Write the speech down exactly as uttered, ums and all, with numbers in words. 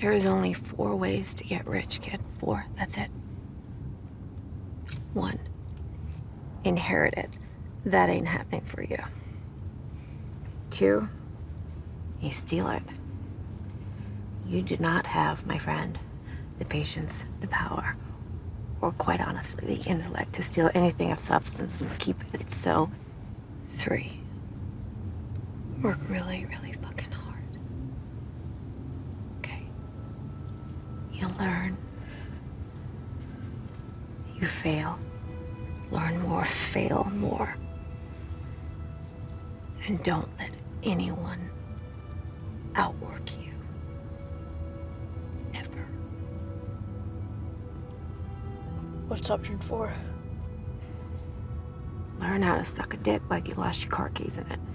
There is only four ways to get rich, kid. Four, that's it. One, inherit it. That ain't happening for you. Two, you steal it. You do not have, my friend, the patience, the power, or quite honestly, the intellect to steal anything of substance and keep it. So, three, work really, really fucking hard. Okay? You learn. You fail. Learn more, fail more. And don't let anyone outwork you. Ever. What's option four? Learn how to suck a dick like you lost your car keys in it.